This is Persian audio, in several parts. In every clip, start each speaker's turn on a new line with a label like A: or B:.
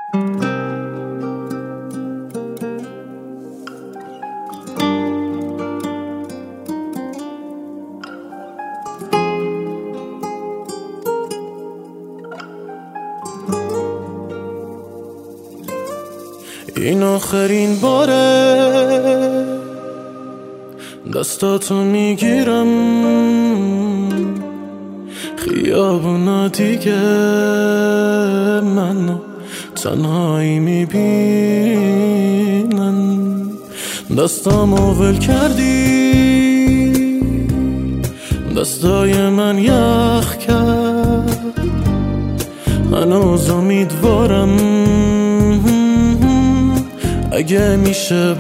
A: این آخرین باره دستاتو میگیرم، خیابونا دیگه منو تنهایی میبینن. دستامو ول کردی، دستای من یخ کرد، هنوز امیدوارم اگه میشه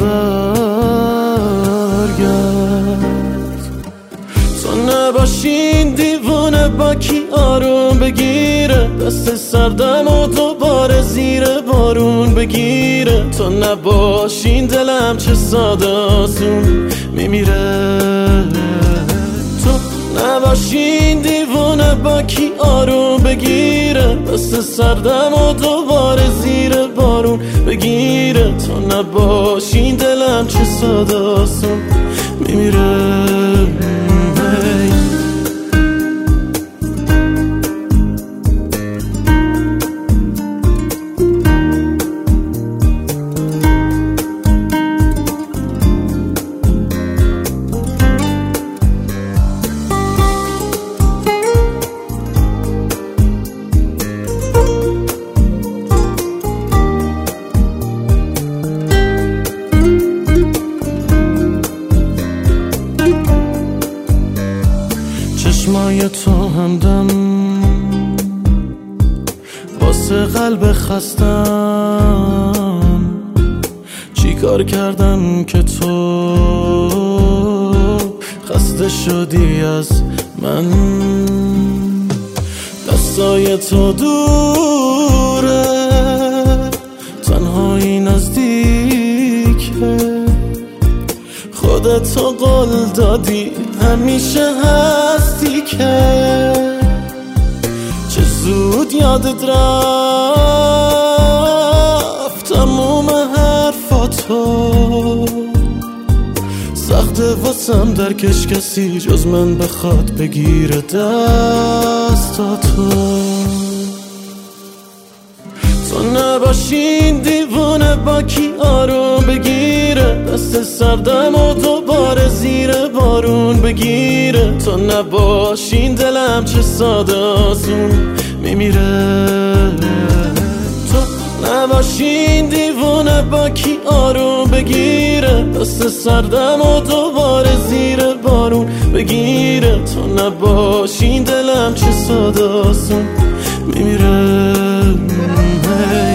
A: برگرد. تو نباشین دیوونه با کی آروم بگیره، دست سردم و دوباره زیر بارون بگیره. تو نباشین دلم چه ساده آسون میمیره. تو نباشین دیوونه با کی آروم بگیره، دست سردم و دوباره زیر بارون بگیره. تو نباشین دلم چه ساده آسون میمیره. چشمای تو همدم واسه قلب خستم، چی کار کردم که تو خسته شدی از من. دستای تو دوره، تنهایی نزدیکه، خودتو قول دادی همیشه هستی که. چه زود یادت رفت تموم حرفاتو، سخته واسم درکش کسی جز من بخواد بگیره دستاتو. تو نباشین دیوونه با کی آروم بگیره، دست سردم و دوباره زیر بارون بگیره. تو نباشین دلم چه ساده آسون میمیره. تو نباشین دیوونه با کی آروم بگیره، دست سردم و دوباره زیر بارون بگیره. تو نباشین دلم چه ساده آسون میمیره.